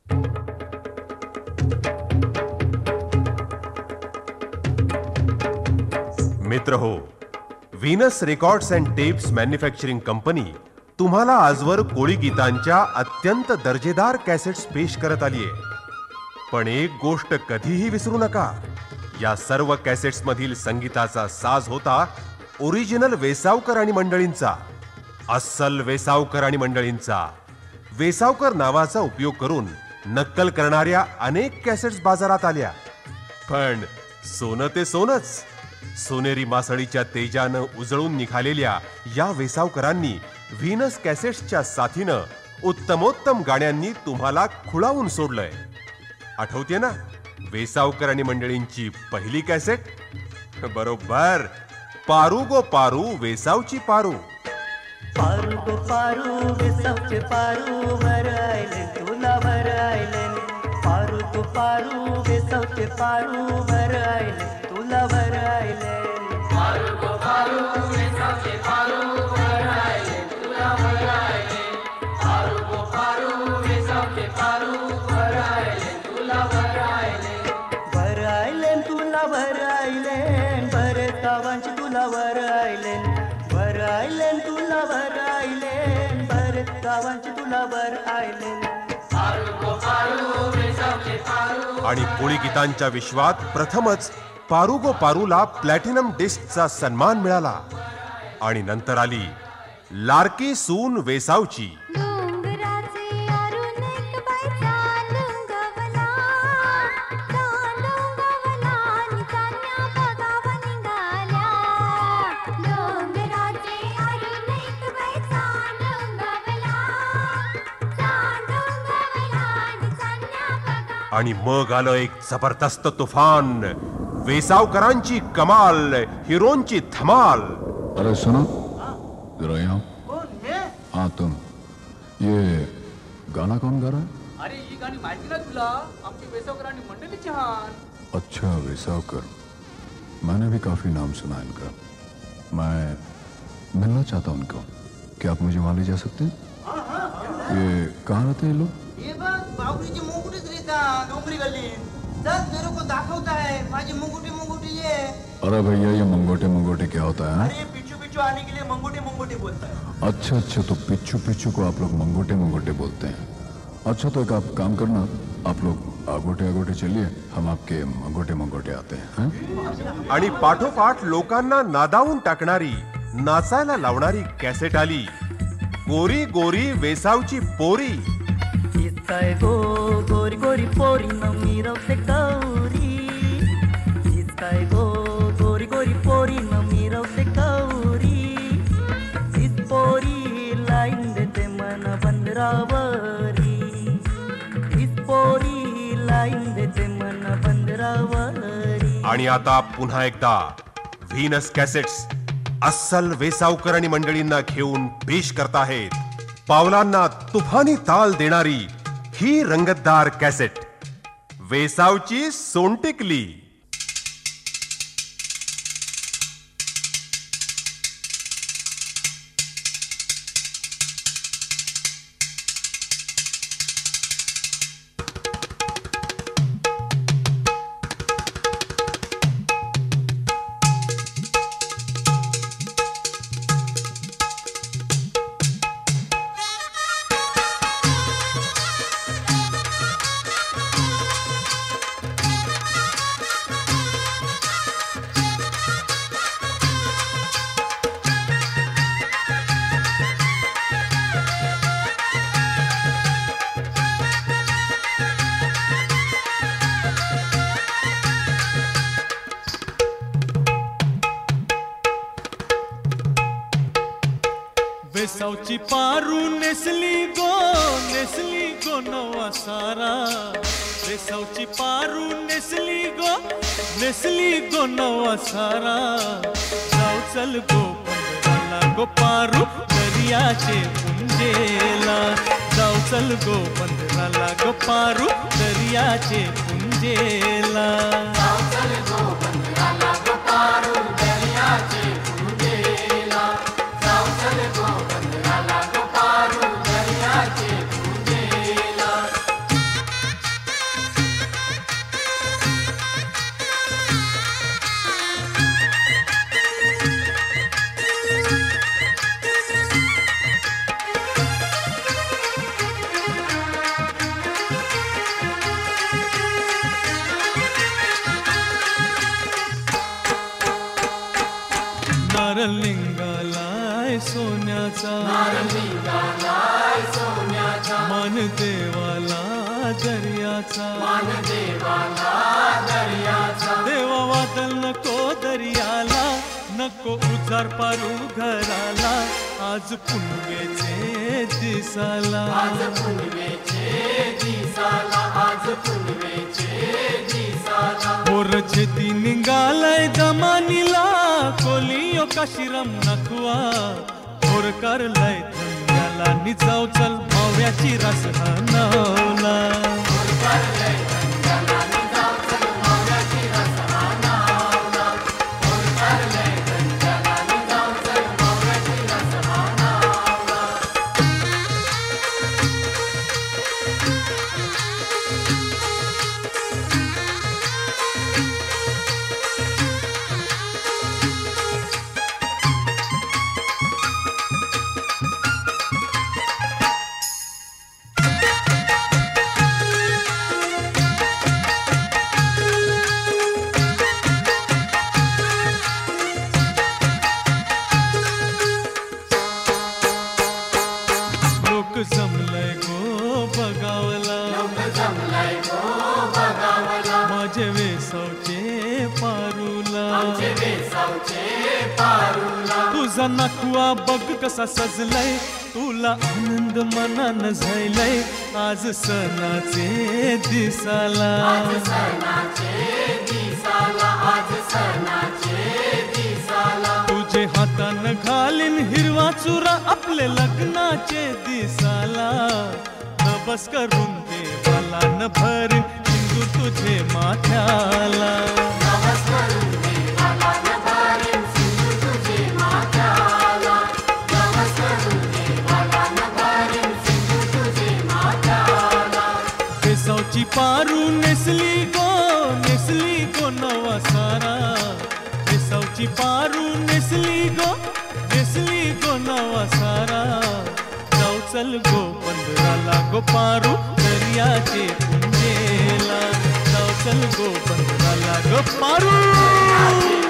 मित्र हो, Venus records and tapes manufacturing company तुम्हाला आजवर कोळी गीतांच्या अत्यंत दर्जेदार कॅसेट्स पेश करत आली आहे. पण एक गोष्ट कधीही विसरू नका, या सर्व कॅसेट्स मधील संगीताचा साज होता ओरिजिनल वेसावकर आणि मंडळींचा, अस्सल वेसावकर आणि मंडळींचा. वेसावकर नावाचा उपयोग करून नक्कल करणाऱ्या अनेक कॅसेट्स बाजारात आल्या, पण सोनं ते सोनच. सोनेरी मासळीच्या तेजानं उजळून निघालेल्या या वेसावकरांनी व्हीनस कॅसेट्सच्या साथीनं उत्तमोत्तम गाण्यांनी तुम्हाला खुळावून सोडलंय. आठवते ना वेसावकर आणि मंडळींची पहिली कॅसेट? बरोबर, पारू गो पारू वेसावची पारू. पारू गो पारू वेसावचे पारू, भरायले तुला भरायले. पारू गो पारू वेसावचे पारू, भरायले तुला भरायले. पारू गो पारू वेसावचे पारू, भरायले तुला भरायले. पारू गो पारू वेसावचे पारू, भरायले तुला भरायले. भरायले तुला भरायले, बरे गावांची तुला भरायले. भरायले तुला भरायले, बरे गावांची तुला भरायले. पारू गो पारू वेसावचे पारू. आणि कोळी गीतांच्या विश्वात प्रथमच पारू गो पारूला प्लॅटिनम डिस्कचा सन्मान मिळाला. आणि नंतर आली लाडकी सून वेसावची. आणि मग आलं एक जबरदस्त तुफान, वेसावकरांची कमाल, हिरोंची धमाल. अरे सुनो जरा यहाँ. हाँ तुम, ये गाना कौन गा रहा है? अरे ही गाणी माहिती ना तुला, आमची वेसावकर आणि मंडळी छान. अच्छा वेसावकर, मैंने भी काफी नाम सुना इनका. मैं मिलना चाहता हूँ उनको. क्या आप मुझे वहाँ ले जा सकते हैं? ये कहाँ रहते हैं ये लोग? ये बघ बावरीची मुंगुटीच रेता डोंगरी गल्लीत. चल मेरे को दाखवता है माझी मुंगुटी ये. अरे भैया ये मंगोटे मंगोटे क्या होता है? अरे पिच्चू पिच्चू आने के लिए मंगोटे बोलता है. अच्छा अच्छा, तो पिच्चू पिच्चू को आप लोग मंगोटे मंगोटे बोलते हैं. अच्छा तो एक आप काम करना, आप लोग आगोटे आगोटे चलिए, हम आपके मंगोटे मंगोटे आते हैं. आणि पाठोपाठ लोकांना नादावून टाकणारी, नाचायला लावणारी कॅसेट आली, गोरी गोरी वेसावची पोरी. इतकाय गो गोरी गोरी पोरी न मिरवते कौरी. इतकाय गो गोरी गोरी पोरी न मिरवते कौरी. इस पोरी लाईन देते मन बंदरावरी. इस पोरी लाईन देते मन बंदरावरी. आणि आता पुन्हा एकदा व्हीनस कॅसेट्स अस्सल वेसावकर आणि मंडळींना घेऊन पेश करताहेत पावलांना तुफानी ताल देणारी ही रंगतदार कॅसेट, वेसावची सोंटिकली. वेसावची पारू नेसली गो नवा सारा. वेसावची पारू नेसली गो नवा सारा. जाऊ चल गो पंधराला गो पारू दर्याचे पुंजेला. जाऊ चल गो पंधराला गो पारू दर्याचे पुंजेला. जाऊ चल गो पंधराला गो पारू दर्याचे पुंजेला. जाऊ चल गो पंधराला गो पारू दर्याचे पुंजेला. सोन्याचा निघालाय सोन्याचा मन देवाला दर्याचा देवा वादल नको दर्याला नको उजार पारू घराला आज पुनवेचे दिसाला मोर छेती निघालाय जमानीला कोलियो काशिरम नखवा मोर करलाय धंद्याला निजाव चल माव्याची रस हनवला जमलंय गो बगावला माझे वेसावचे पारूला तुझा नखवा बघ कसा सजलाय तुला आनंद मनान झालाय आज सणाचे दिसाला तुझे हातान घालीन हिरवा चुरा आपले लग्नाचे दिसाला नबस करून देवाला न भरीन सिंदूर तुझे माथ्याला वेसावची पारू नेसली गो नवा सारा वेसावची पारू नेसली गो नवा सारा जाऊ चल गो पंधराला गो पारू दर्याचे पुंजेला जाऊ चल गो पंधराला गो पारू